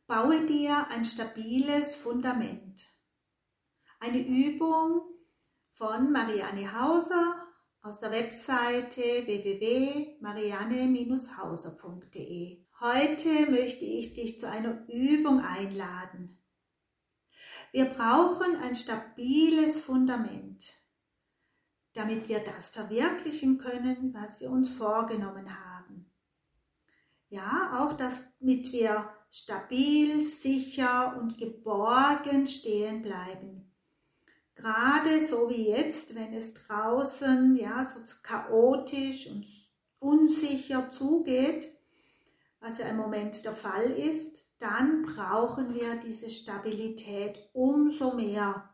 Baue dir ein stabiles Fundament. Eine Übung von Marianne Hauser aus der Webseite www.marianne-hauser.de. Heute möchte ich dich zu einer Übung einladen. Wir brauchen ein stabiles Fundament, damit wir das verwirklichen können, was wir uns vorgenommen haben. Ja, auch damit wir stabil, sicher und geborgen stehen bleiben. Gerade so wie jetzt, wenn es draußen so chaotisch und unsicher zugeht, was ja im Moment der Fall ist, dann brauchen wir diese Stabilität umso mehr.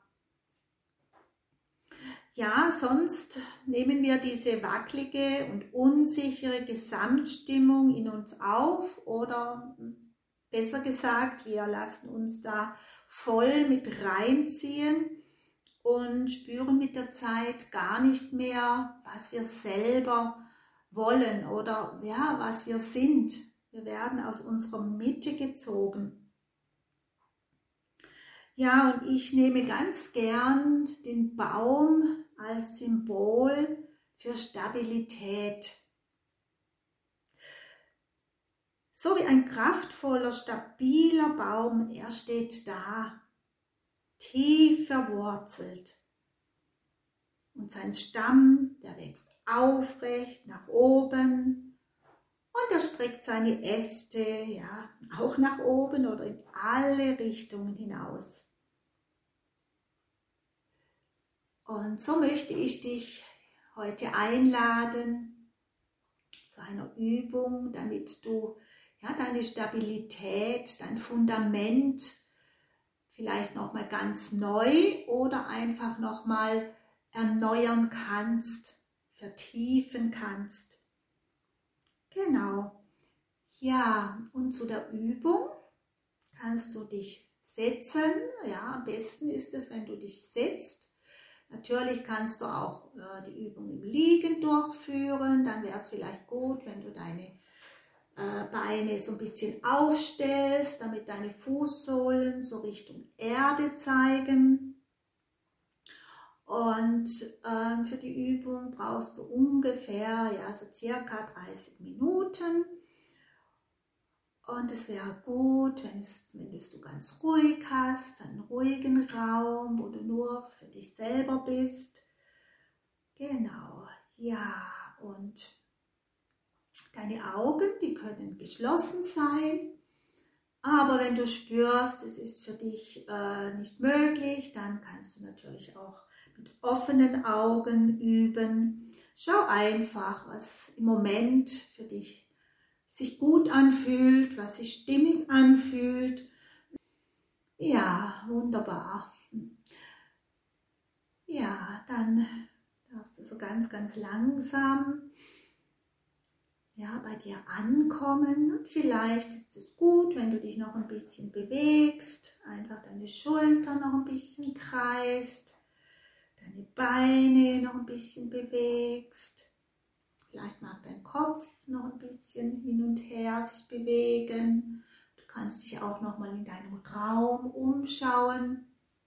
Ja, sonst nehmen wir diese wackelige und unsichere Gesamtstimmung in uns auf oder besser gesagt, wir lassen uns da voll mit reinziehen und spüren mit der Zeit gar nicht mehr, was wir selber wollen oder was wir sind. Wir werden aus unserer Mitte gezogen. Ja, und ich nehme ganz gern den Baum als Symbol für Stabilität. So wie ein kraftvoller, stabiler Baum, er steht da, tief verwurzelt. Und sein Stamm, der wächst aufrecht nach oben und er streckt seine Äste auch nach oben oder in alle Richtungen hinaus. Und so möchte ich dich heute einladen zu einer Übung, damit du deine Stabilität, dein Fundament vielleicht nochmal ganz neu oder einfach nochmal erneuern kannst, vertiefen kannst. Genau. Ja, und zu der Übung kannst du dich setzen. Ja, am besten ist es, wenn du dich setzt. Natürlich kannst du auch die Übung im Liegen durchführen. Dann wäre es vielleicht gut, wenn du deine Beine so ein bisschen aufstellst, damit deine Fußsohlen so Richtung Erde zeigen. Und für die Übung brauchst du ungefähr so circa 30 Minuten. Und es wäre gut, wenn du ganz ruhig hast, einen ruhigen Raum, wo du nur für dich selber bist. Genau, ja, und deine Augen, die können geschlossen sein, aber wenn du spürst, es ist für dich nicht möglich, dann kannst du natürlich auch mit offenen Augen üben. Schau einfach, was im Moment für dich sich gut anfühlt, was sich stimmig anfühlt. Ja, wunderbar. Ja, dann darfst du so ganz, ganz langsam bei dir ankommen. Und vielleicht ist es gut, wenn du dich noch ein bisschen bewegst, einfach deine Schultern noch ein bisschen kreist, deine Beine noch ein bisschen bewegst. Vielleicht mag dein Kopf noch ein bisschen hin und her sich bewegen. Du kannst dich auch noch mal in deinem Raum umschauen.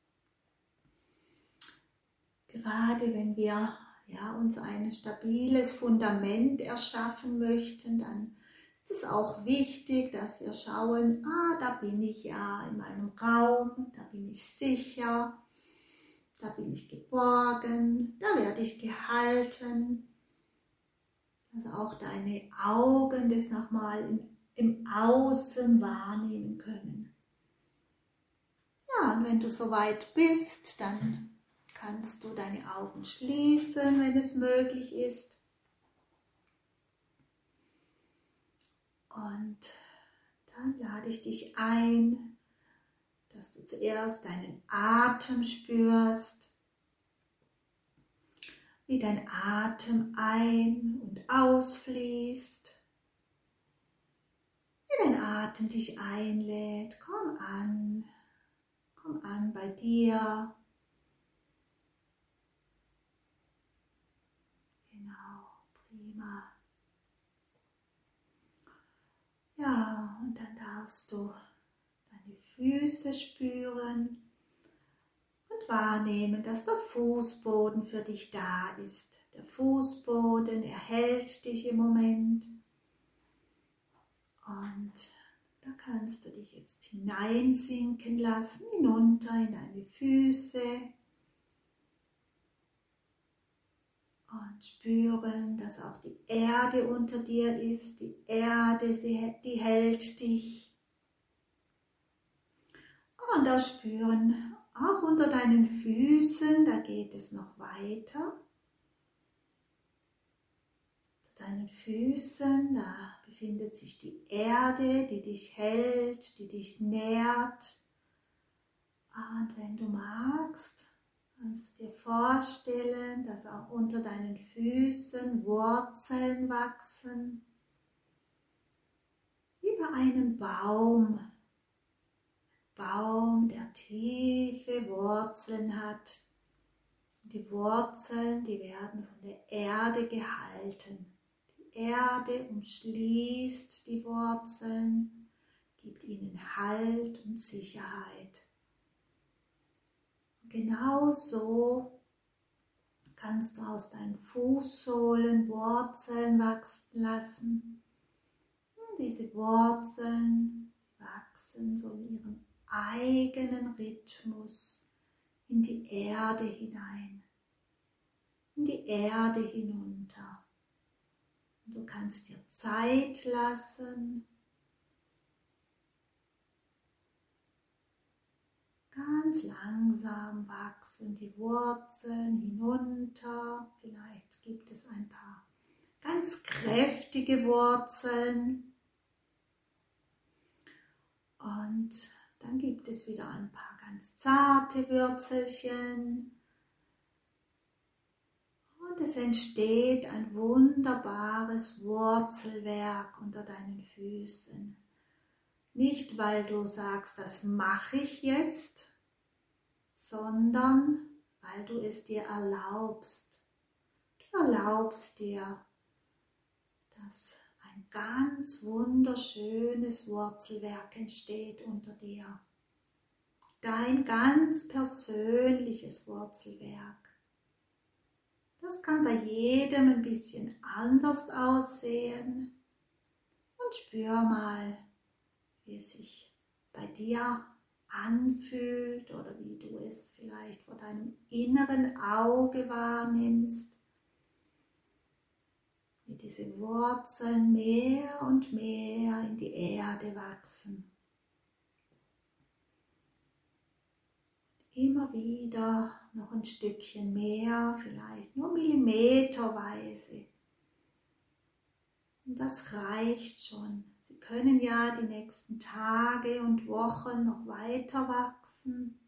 Gerade wenn wir uns ein stabiles Fundament erschaffen möchten, dann ist es auch wichtig, dass wir schauen, da bin ich in meinem Raum, da bin ich sicher, da bin ich geborgen, da werde ich gehalten. Also auch deine Augen das nochmal im Außen wahrnehmen können. Ja, und wenn du soweit bist, dann kannst du deine Augen schließen, wenn es möglich ist. Und dann lade ich dich ein, dass du zuerst deinen Atem spürst. Wie dein Atem ein- und ausfließt, wie dein Atem dich einlädt. Komm an bei dir. Genau, prima. Ja, und dann darfst du deine Füße spüren und wahrnehmen, dass der Fußboden für dich da ist. Der Fußboden erhält dich im Moment und da kannst du dich jetzt hineinsinken lassen, hinunter in deine Füße und spüren, dass auch die Erde unter dir ist. Die Erde, die hält dich. Und da spüren, auch unter deinen Füßen, da geht es noch weiter. Zu deinen Füßen, da befindet sich die Erde, die dich hält, die dich nährt. Und wenn du magst, kannst du dir vorstellen, dass auch unter deinen Füßen Wurzeln wachsen, wie bei einem Baum. Baum, der tiefe Wurzeln hat. Die Wurzeln, die werden von der Erde gehalten. Die Erde umschließt die Wurzeln, gibt ihnen Halt und Sicherheit. Und genau so kannst du aus deinen Fußsohlen Wurzeln wachsen lassen. Und diese Wurzeln wachsen so in ihrem eigenen Rhythmus in die Erde hinein, in die Erde hinunter. Und du kannst dir Zeit lassen, ganz langsam wachsen die Wurzeln hinunter. Vielleicht gibt es ein paar ganz kräftige Wurzeln. Und dann gibt es wieder ein paar ganz zarte Wurzelchen. Und es entsteht ein wunderbares Wurzelwerk unter deinen Füßen. Nicht, weil du sagst, das mache ich jetzt, sondern weil du es dir erlaubst. Du erlaubst dir, dass ein ganz wunderschönes Wurzelwerk entsteht unter dir. Dein ganz persönliches Wurzelwerk. Das kann bei jedem ein bisschen anders aussehen. Und spür mal, wie es sich bei dir anfühlt oder wie du es vielleicht vor deinem inneren Auge wahrnimmst. Wie diese Wurzeln mehr und mehr in die Erde wachsen. Immer wieder noch ein Stückchen mehr, vielleicht nur millimeterweise. Und das reicht schon. Sie können ja die nächsten Tage und Wochen noch weiter wachsen.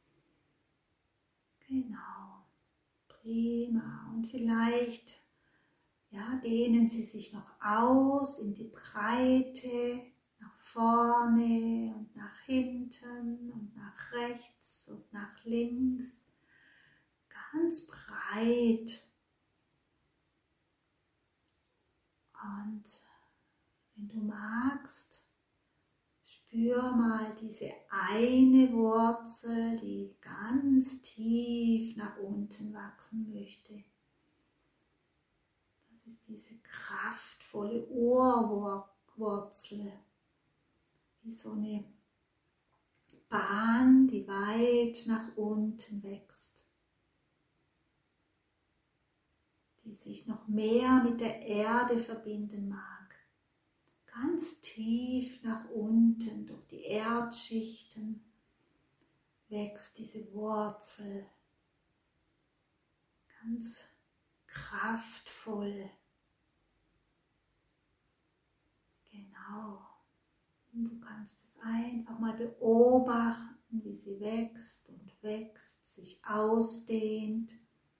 Genau, prima. Und vielleicht dehnen Sie sich noch aus in die Breite, nach vorne und nach hinten und nach rechts und nach links. Ganz breit. Und wenn du magst, spür mal diese eine Wurzel, die ganz tief nach unten wachsen möchte. Das ist diese kraftvolle Urwurzel, wie so eine Bahn, die weit nach unten wächst, die sich noch mehr mit der Erde verbinden mag. Ganz tief nach unten durch die Erdschichten wächst diese Wurzel, ganz kraftvoll. Genau. Und du kannst es einfach mal beobachten, wie sie wächst und wächst, sich ausdehnt.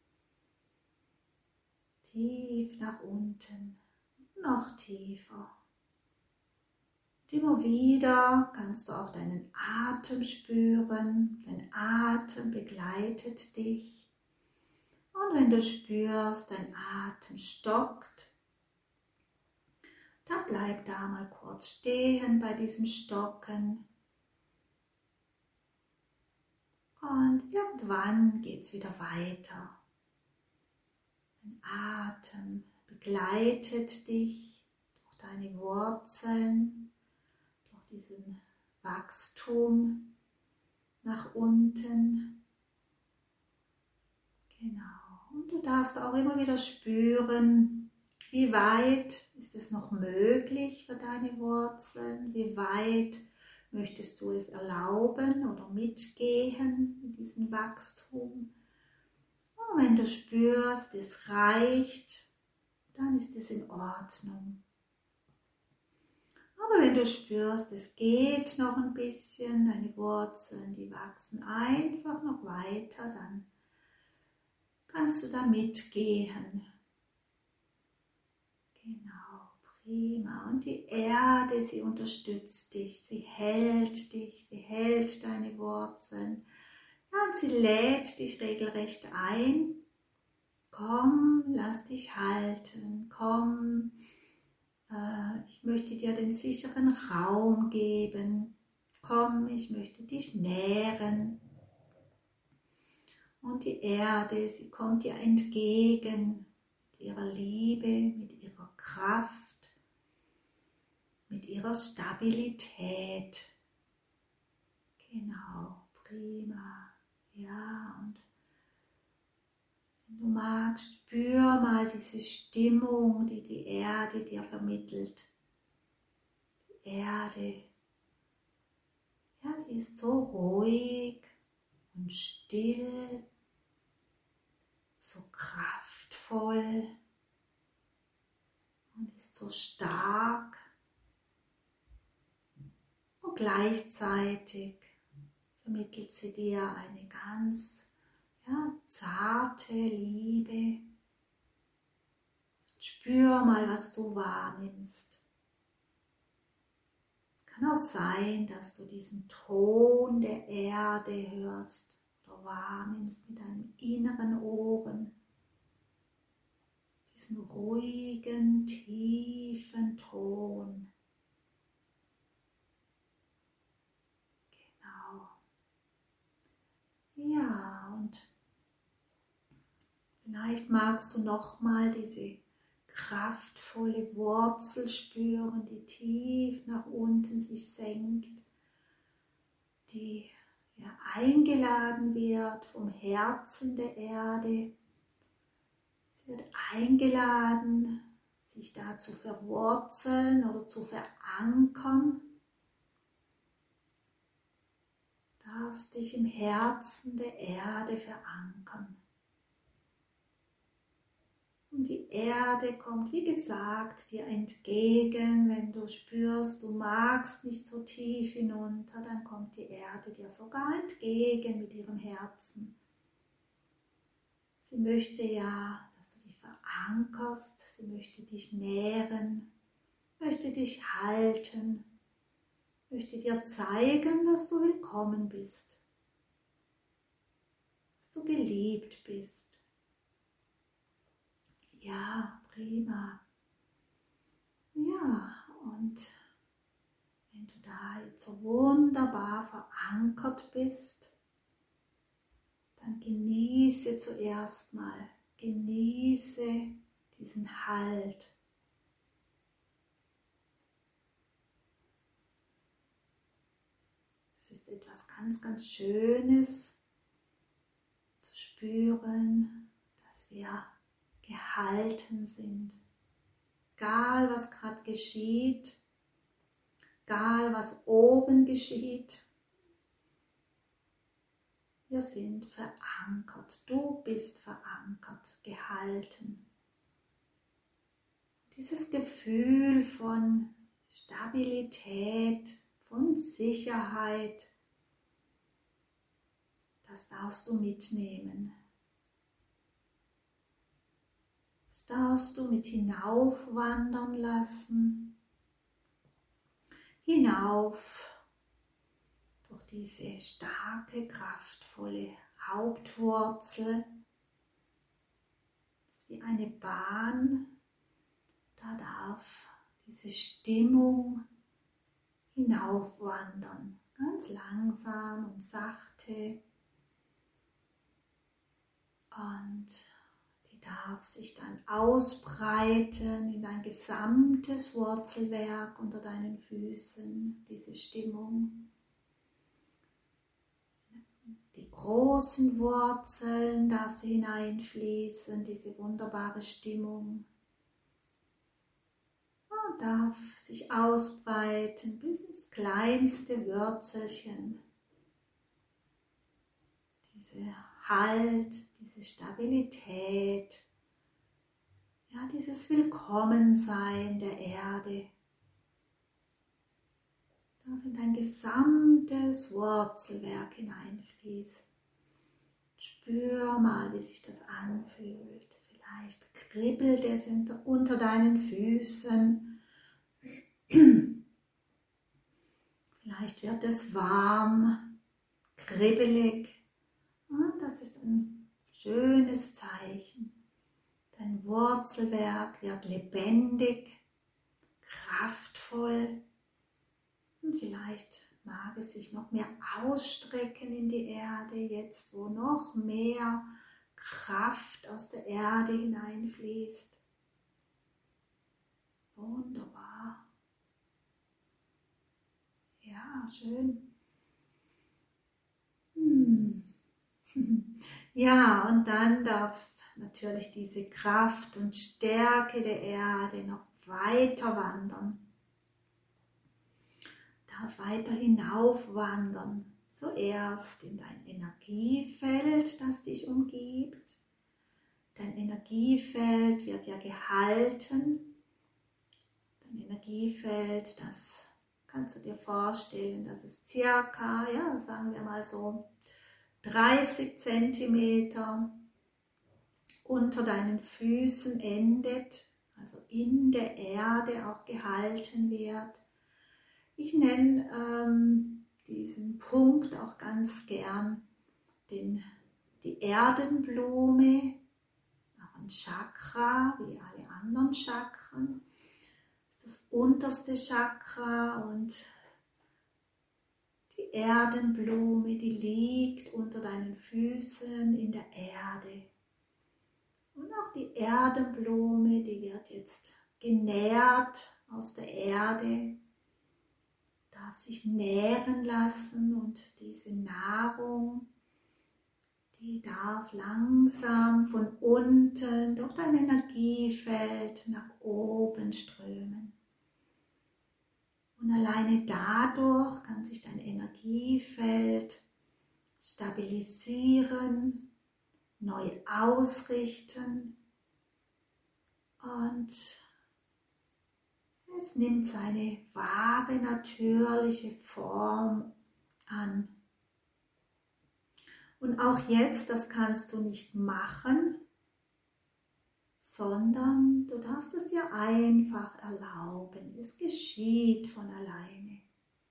Tief nach unten, noch tiefer. Und immer wieder kannst du auch deinen Atem spüren. Dein Atem begleitet dich. Und wenn du spürst, dein Atem stockt, dann bleib da mal kurz stehen bei diesem Stocken Und irgendwann geht es wieder weiter. Dein Atem begleitet dich durch deine Wurzeln, durch diesen Wachstum nach unten. Genau. Und du darfst auch immer wieder spüren, wie weit ist es noch möglich für deine Wurzeln, wie weit möchtest du es erlauben oder mitgehen in diesem Wachstum. Und wenn du spürst, es reicht, dann ist es in Ordnung. Aber wenn du spürst, es geht noch ein bisschen, deine Wurzeln, die wachsen einfach noch weiter, dann kannst du da mitgehen. Genau, prima. Und die Erde, sie unterstützt dich, sie hält deine Wurzeln. Ja, und sie lädt dich regelrecht ein. Komm, lass dich halten, komm. Ich möchte dir den sicheren Raum geben. Komm, ich möchte dich nähren. Und die Erde, sie kommt dir entgegen mit ihrer Liebe, mit ihrer Kraft, mit ihrer Stabilität. Genau, prima. Ja, und wenn du magst, spür mal diese Stimmung, die die Erde dir vermittelt. Die Erde, ja, die ist so ruhig und still, so kraftvoll und ist so stark. Und gleichzeitig vermittelt sie dir eine ganz zarte Liebe. Spür mal, was du wahrnimmst. Es kann auch sein, dass du diesen Ton der Erde hörst oder wahrnimmst mit deinen inneren Ohren. Diesen ruhigen, tiefen Ton. Genau. Ja, und vielleicht magst du nochmal diese kraftvolle Wurzel spüren, die tief nach unten sich senkt, die eingeladen wird vom Herzen der Erde. Sie wird eingeladen, sich da zu verwurzeln oder zu verankern. Du darfst dich im Herzen der Erde verankern. Und die Erde kommt, wie gesagt, dir entgegen. Wenn du spürst, du magst nicht so tief hinunter, dann kommt die Erde dir sogar entgegen mit ihrem Herzen. Sie möchte ja, dass du dich verankerst, sie möchte dich nähren, möchte dich halten, möchte dir zeigen, dass du willkommen bist, dass du geliebt bist. Ja, prima. Ja, und wenn du da jetzt so wunderbar verankert bist, dann genieße zuerst mal, genieße diesen Halt. Es ist etwas ganz, ganz Schönes zu spüren, dass wir gehalten sind. Egal was gerade geschieht, egal was oben geschieht, wir sind verankert. Du bist verankert, gehalten. Dieses Gefühl von Stabilität, von Sicherheit, das darfst du mitnehmen. Das darfst du mit hinaufwandern lassen. Hinauf durch diese starke, kraftvolle Hauptwurzel. Das ist wie eine Bahn. Da darf diese Stimmung hinaufwandern. Ganz langsam und sachte. Und die darf sich dann ausbreiten in dein gesamtes Wurzelwerk unter deinen Füßen, diese Stimmung. Die großen Wurzeln darf sie hineinfließen, diese wunderbare Stimmung. Und darf sich ausbreiten bis ins kleinste Wurzelchen. Diese Halt, diese Stabilität, ja, dieses Willkommensein der Erde darf in dein gesamtes Wurzelwerk hineinfließen. Spür mal, wie sich das anfühlt. Vielleicht kribbelt es unter deinen Füßen. Vielleicht wird es warm, kribbelig. Das ist ein schönes Zeichen. Dein Wurzelwerk wird lebendig, kraftvoll und vielleicht mag es sich noch mehr ausstrecken in die Erde, jetzt wo noch mehr Kraft aus der Erde hineinfließt. Wunderbar. Ja, schön. Ja, und dann darf natürlich diese Kraft und Stärke der Erde noch weiter wandern. Darf weiter hinaufwandern. Zuerst in dein Energiefeld, das dich umgibt. Dein Energiefeld wird ja gehalten. Dein Energiefeld, das kannst du dir vorstellen, dass es circa, ja, sagen wir mal so 30 Zentimeter unter deinen Füßen endet, also in der Erde auch gehalten wird. Ich nenne diesen Punkt auch ganz gern die Erdenblume, auch ein Chakra, wie alle anderen Chakren. Das ist das unterste Chakra und die Erdenblume, die liegt unter deinen Füßen in der Erde. Und auch die Erdenblume, die wird jetzt genährt aus der Erde, darf sich nähren lassen und diese Nahrung, die darf langsam von unten durch dein Energiefeld nach oben strömen. Und alleine dadurch kann sich dein Energiefeld stabilisieren, neu ausrichten und es nimmt seine wahre, natürliche Form an. Und auch jetzt, das kannst du nicht machen, sondern du darfst es dir einfach erlauben. Es geschieht von alleine.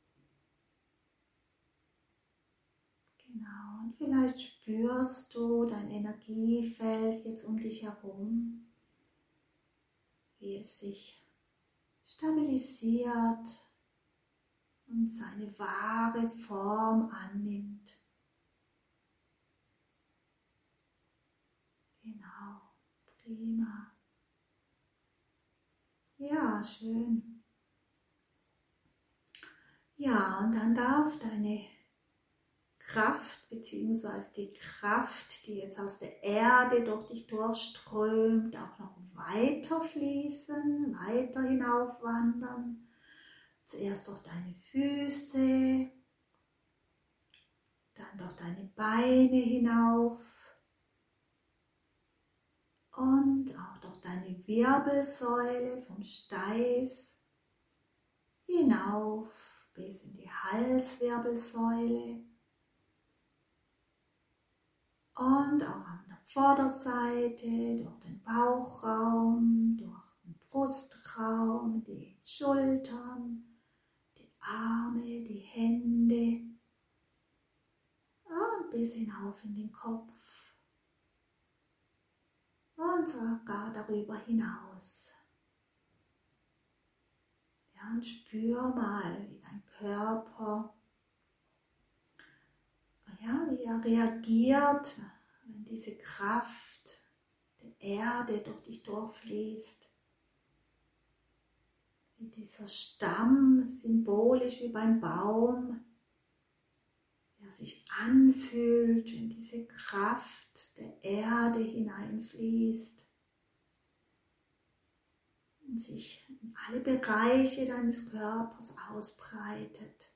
Genau, und vielleicht spürst du dein Energiefeld jetzt um dich herum, wie es sich stabilisiert und seine wahre Form annimmt. Genau, prima. Ja, schön. Ja, und dann darf deine Kraft, beziehungsweise die Kraft, die jetzt aus der Erde durch dich durchströmt, auch noch weiter fließen, weiter hinaufwandern. Zuerst durch deine Füße, dann durch deine Beine hinauf und auch durch deine Wirbelsäule vom Steiß hinauf bis in die Halswirbelsäule. Und auch an der Vorderseite, durch den Bauchraum, durch den Brustraum, die Schultern, die Arme, die Hände und bis hinauf in den Kopf und sogar darüber hinaus. Ja, und spür mal, wie dein Körper, ja, wie er reagiert, wenn diese Kraft der Erde durch dich durchfließt, wie dieser Stamm, symbolisch wie beim Baum, der sich anfühlt, wenn diese Kraft der Erde hineinfließt und sich in alle Bereiche deines Körpers ausbreitet.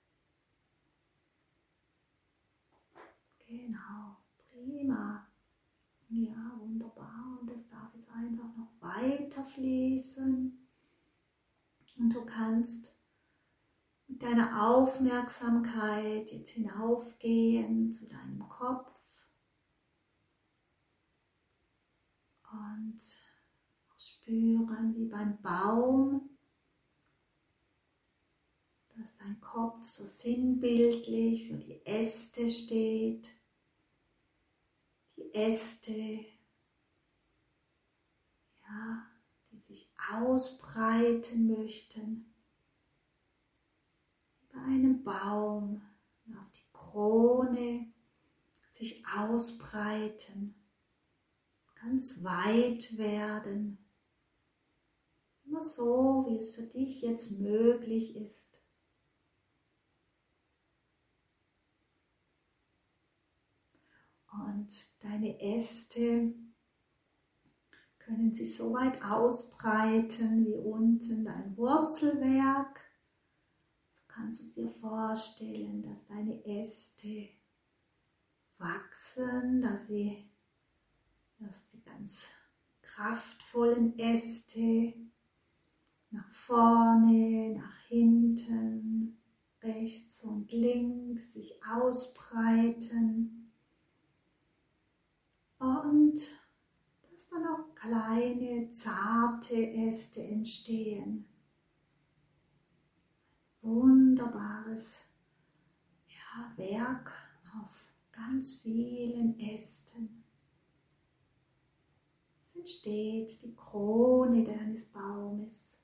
Genau, prima. Ja, wunderbar. Und das darf jetzt einfach noch weiter fließen. Und du kannst mit deiner Aufmerksamkeit jetzt hinaufgehen zu deinem Kopf und spüren, wie beim Baum, dass dein Kopf so sinnbildlich für die Äste steht. Die Äste, ja, die sich ausbreiten möchten, wie bei einem Baum, auf die Krone sich ausbreiten, ganz weit werden, immer so, wie es für dich jetzt möglich ist. Und deine Äste können sich so weit ausbreiten wie unten dein Wurzelwerk. So kannst du dir vorstellen, dass deine Äste wachsen, dass die ganz kraftvollen Äste nach vorne, nach hinten, rechts und links sich ausbreiten. Und dass dann auch kleine, zarte Äste entstehen. Ein wunderbares Werk aus ganz vielen Ästen. Es entsteht die Krone deines Baumes.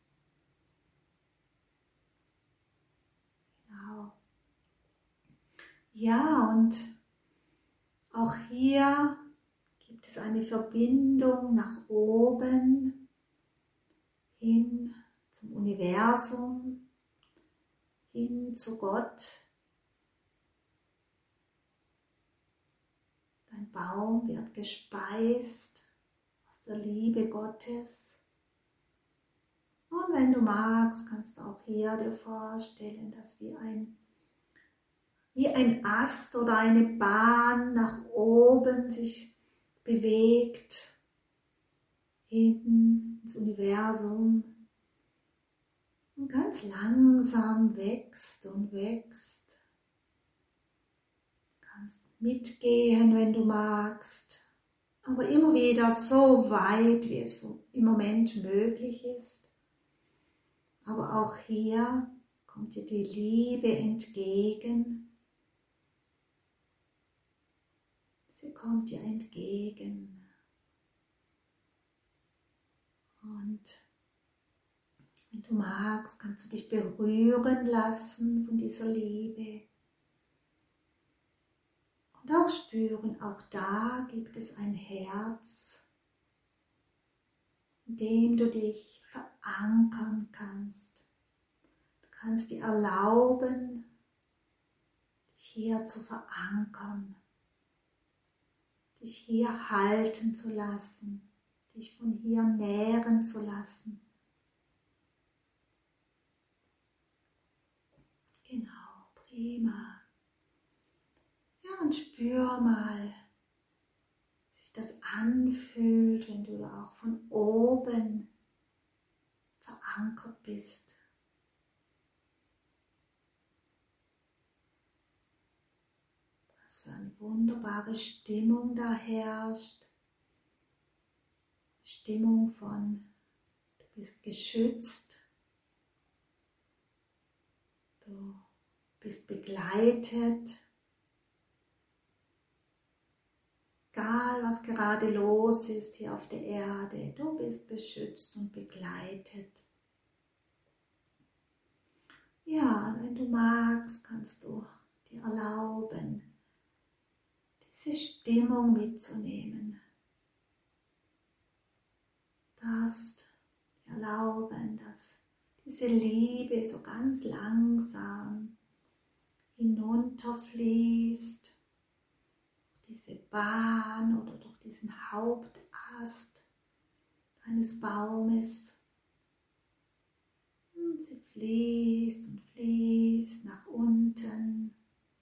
Genau. Ja, und auch hier gibt es eine Verbindung nach oben hin zum Universum, hin zu Gott. Dein Baum wird gespeist aus der Liebe Gottes. Und wenn du magst, kannst du auch hier dir vorstellen, dass wie ein Ast oder eine Bahn nach oben sich bewegt, hin ins Universum und ganz langsam wächst und wächst. Du kannst mitgehen, wenn du magst, aber immer wieder so weit, wie es im Moment möglich ist. Aber auch hier kommt dir die Liebe entgegen. Sie kommt dir entgegen. Und wenn du magst, kannst du dich berühren lassen von dieser Liebe. Und auch spüren, auch da gibt es ein Herz, in dem du dich verankern kannst. Du kannst dir erlauben, dich hier zu verankern. Dich hier halten zu lassen, dich von hier nähren zu lassen. Genau, prima. Ja, und spür mal, wie sich das anfühlt, wenn du auch von oben verankert bist. Für eine wunderbare Stimmung da herrscht. Stimmung von, du bist geschützt, du bist begleitet, egal was gerade los ist hier auf der Erde, du bist beschützt und begleitet. Ja, und wenn du magst, kannst du dir erlauben, die diese Stimmung mitzunehmen. Du darfst dir erlauben, dass diese Liebe so ganz langsam hinunterfließt, durch diese Bahn oder durch diesen Hauptast deines Baumes. Und sie fließt und fließt nach unten.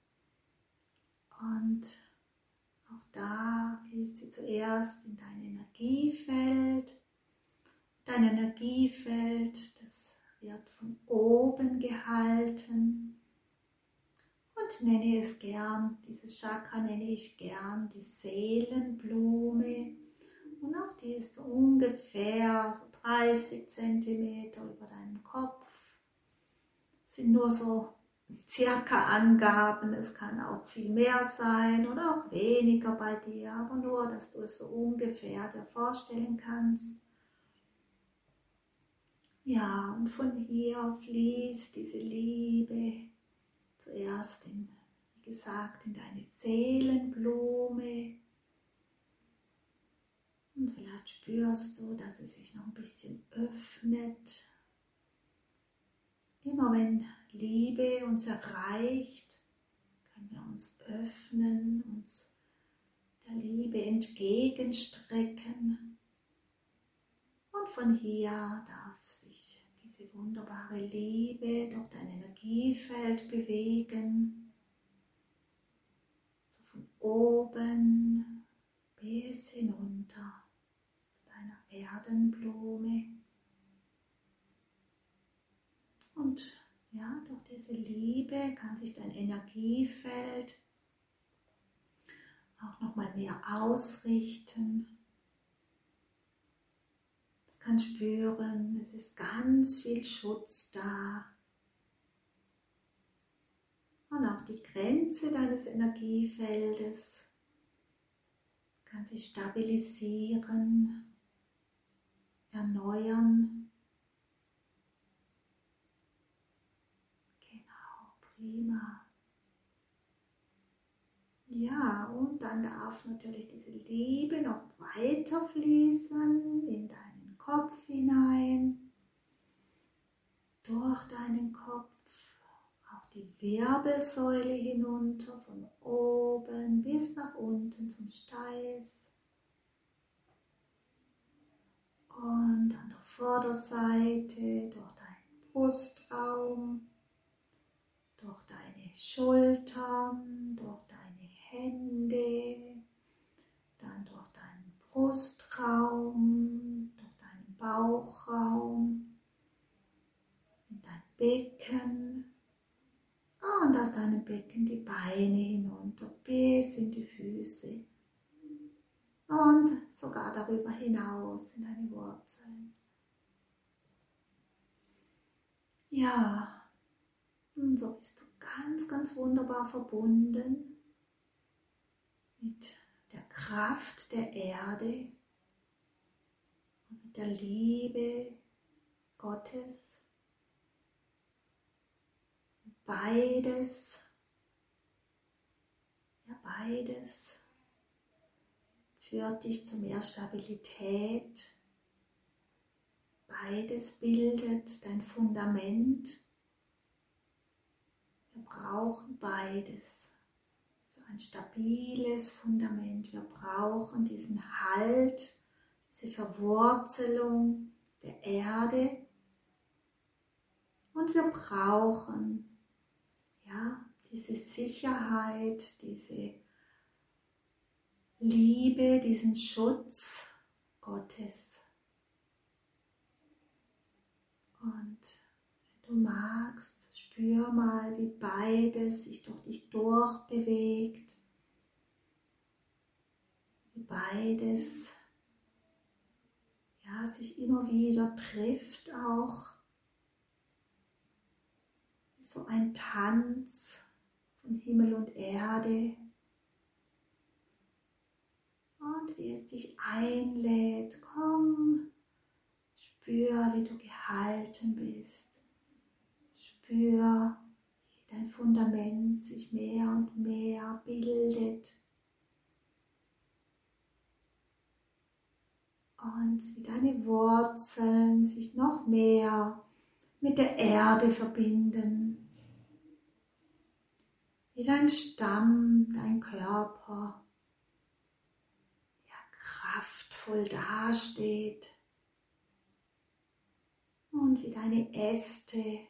Und auch da fließt sie zuerst in dein Energiefeld. Dein Energiefeld, das wird von oben gehalten. Und nenne es gern, dieses Chakra nenne ich gern die Seelenblume. Und auch die ist so ungefähr so 30 cm über deinem Kopf. Das sind nur so circa Angaben, es kann auch viel mehr sein oder auch weniger bei dir, aber nur, dass du es so ungefähr dir vorstellen kannst. Ja, und von hier fließt diese Liebe zuerst wie gesagt, in deine Seelenblume. Und vielleicht spürst du, dass es sich noch ein bisschen öffnet. Immer wenn Liebe uns erreicht, können wir uns öffnen, uns der Liebe entgegenstrecken. Und von hier darf sich diese wunderbare Liebe durch dein Energiefeld bewegen. So von oben bis hinunter zu deiner Erdenblume. Und ja, durch diese Liebe kann sich dein Energiefeld auch nochmal mehr ausrichten. Es kann spüren, es ist ganz viel Schutz da. Und auch die Grenze deines Energiefeldes kann sich stabilisieren, erneuern. Genau, prima. Ja, und dann darf natürlich diese Liebe noch weiter fließen in deinen Kopf hinein, durch deinen Kopf, auch die Wirbelsäule hinunter, von oben bis nach unten zum Steiß. Und an der Vorderseite durch deinen Brustraum, durch deine Schultern, durch deine Hände, dann durch deinen Brustraum, durch deinen Bauchraum, in dein Becken und aus deinem Becken die Beine hinunter bis in die Füße und sogar darüber hinaus in deine Wurzeln. Ja, und so bist du ganz, ganz wunderbar verbunden mit der Kraft der Erde und mit der Liebe Gottes. Beides führt dich zu mehr Stabilität. Beides bildet dein Fundament. Wir brauchen beides für ein stabiles Fundament. Wir brauchen diesen Halt, diese Verwurzelung der Erde. Und wir brauchen diese Sicherheit, diese Liebe, diesen Schutz Gottes. Und wenn du magst, spür mal, wie beides sich durch dich durchbewegt, wie beides sich immer wieder trifft, auch wie so ein Tanz von Himmel und Erde. Und wie es dich einlädt, komm, spür, wie du gehalten bist. Spür, wie dein Fundament sich mehr und mehr bildet. Und wie deine Wurzeln sich noch mehr mit der Erde verbinden. Wie dein Stamm, dein Körper kraftvoll dasteht. Und wie deine Äste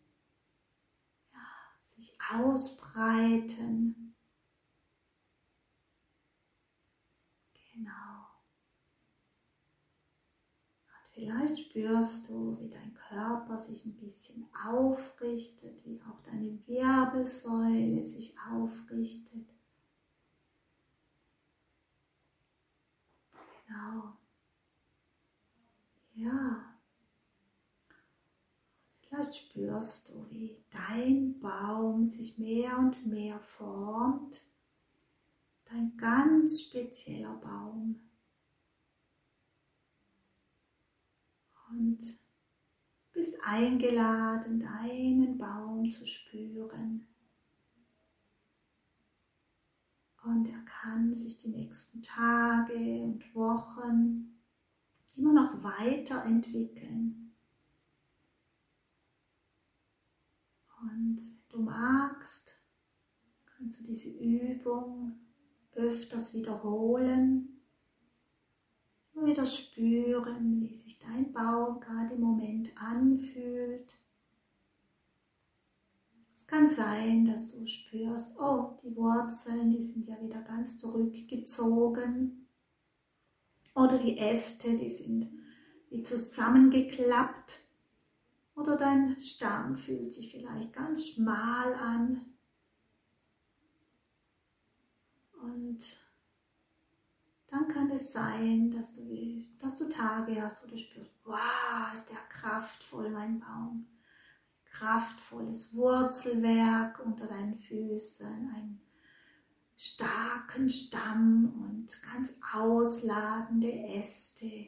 sich ausbreiten. Genau. Und vielleicht spürst du, wie dein Körper sich ein bisschen aufrichtet, wie auch deine Wirbelsäule sich aufrichtet. Genau. Ja. Vielleicht spürst du, wie dein Baum sich mehr und mehr formt. Dein ganz spezieller Baum. Und bist eingeladen, deinen Baum zu spüren. Und er kann sich die nächsten Tage und Wochen immer noch weiterentwickeln. Und wenn du magst, kannst du diese Übung öfters wiederholen. Immer wieder spüren, wie sich dein Baum gerade im Moment anfühlt. Es kann sein, dass du spürst, oh, die Wurzeln, die sind ja wieder ganz zurückgezogen. Oder die Äste, die sind wie zusammengeklappt. Oder dein Stamm fühlt sich vielleicht ganz schmal an. Und dann kann es sein, dass du Tage hast, wo du spürst, wow, ist der kraftvoll, mein Baum. Kraftvolles Wurzelwerk unter deinen Füßen, einen starken Stamm und ganz ausladende Äste.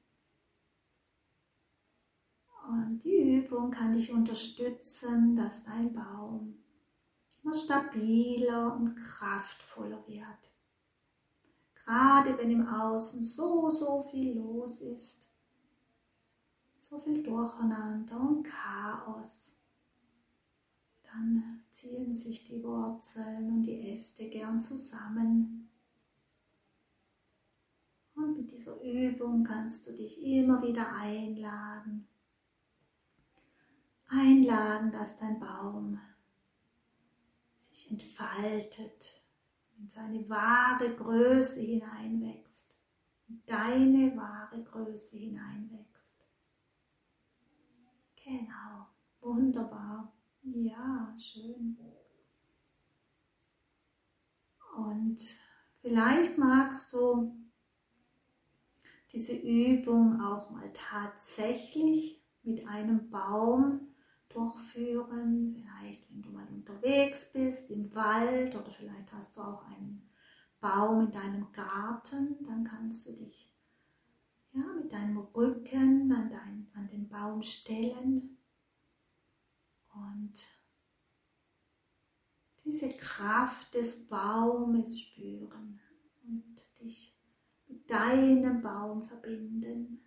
Und die Übung kann dich unterstützen, dass dein Baum immer stabiler und kraftvoller wird. Gerade wenn im Außen so viel los ist, so viel Durcheinander und Chaos, dann ziehen sich die Wurzeln und die Äste gern zusammen. Und mit dieser Übung kannst du dich immer wieder einladen, dass dein Baum sich entfaltet, in seine wahre Größe hineinwächst, in deine wahre Größe hineinwächst. Genau, wunderbar, ja, schön. Und vielleicht magst du diese Übung auch mal tatsächlich mit einem Baum durchführen, vielleicht wenn du mal unterwegs bist im Wald oder vielleicht hast du auch einen Baum in deinem Garten, dann kannst du dich mit deinem Rücken an den Baum stellen und diese Kraft des Baumes spüren und dich mit deinem Baum verbinden.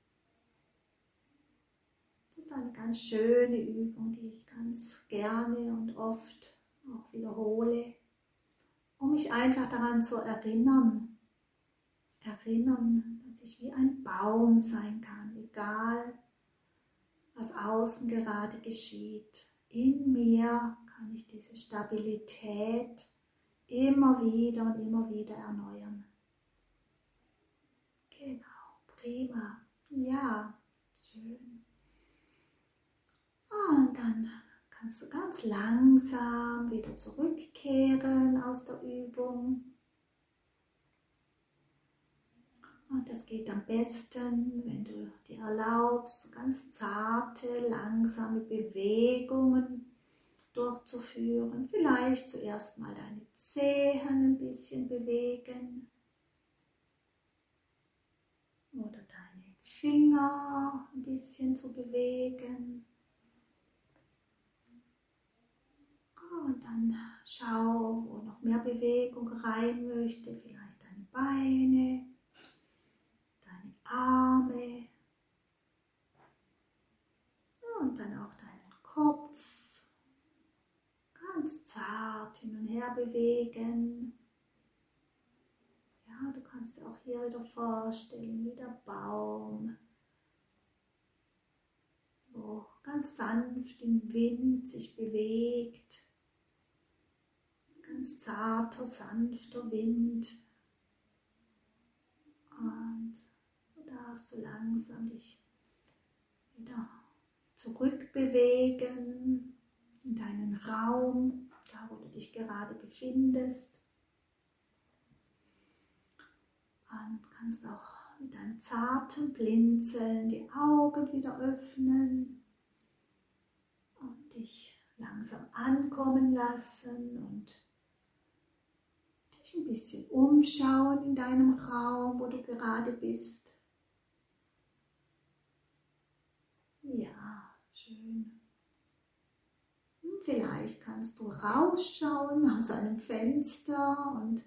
Das ist eine ganz schöne Übung, die ich ganz gerne und oft auch wiederhole, um mich einfach daran zu erinnern, dass ich wie ein Baum sein kann, egal was außen gerade geschieht. In mir kann ich diese Stabilität immer wieder und immer wieder erneuern. Genau, prima. Ja, schön. Und dann kannst du ganz langsam wieder zurückkehren aus der Übung. Und das geht am besten, wenn du dir erlaubst, ganz zarte, langsame Bewegungen durchzuführen. Vielleicht zuerst mal deine Zehen ein bisschen bewegen oder deine Finger ein bisschen zu bewegen. Und dann schau, wo noch mehr Bewegung rein möchte, vielleicht deine Beine, deine Arme und dann auch deinen Kopf ganz zart hin und her bewegen. Ja, du kannst dir auch hier wieder vorstellen, wie der Baum, wo ganz sanft im Wind sich bewegt. Ganz zarter, sanfter Wind. Und du darfst so langsam dich wieder zurückbewegen in deinen Raum, da wo du dich gerade befindest. Und kannst auch mit einem zarten Blinzeln die Augen wieder öffnen und dich langsam ankommen lassen und dich ein bisschen umschauen in deinem Raum, wo du gerade bist. Ja, schön. Und vielleicht kannst du rausschauen aus einem Fenster und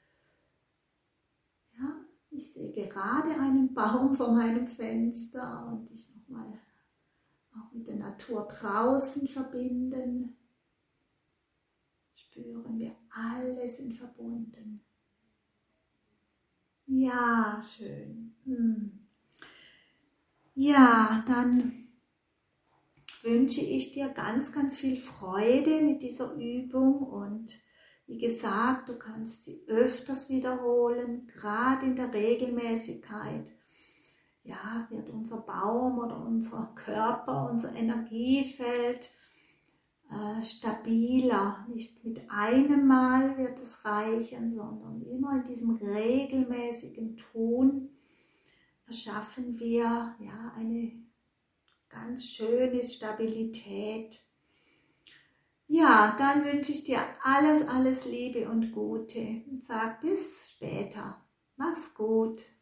ja, ich sehe gerade einen Baum vor meinem Fenster und dich nochmal auch mit der Natur draußen verbinden. Spüren wir, alle sind verbunden. Ja, schön. Ja, dann wünsche ich dir ganz, ganz viel Freude mit dieser Übung und wie gesagt, du kannst sie öfters wiederholen, gerade in der Regelmäßigkeit. Ja, wird unser Baum oder unser Körper, unser Energiefeld stabiler. Nicht mit einem Mal wird es reichen, sondern immer in diesem regelmäßigen Tun erschaffen wir ja eine ganz schöne Stabilität. Ja, dann wünsche ich dir alles, alles Liebe und Gute und sag bis später. Mach's gut.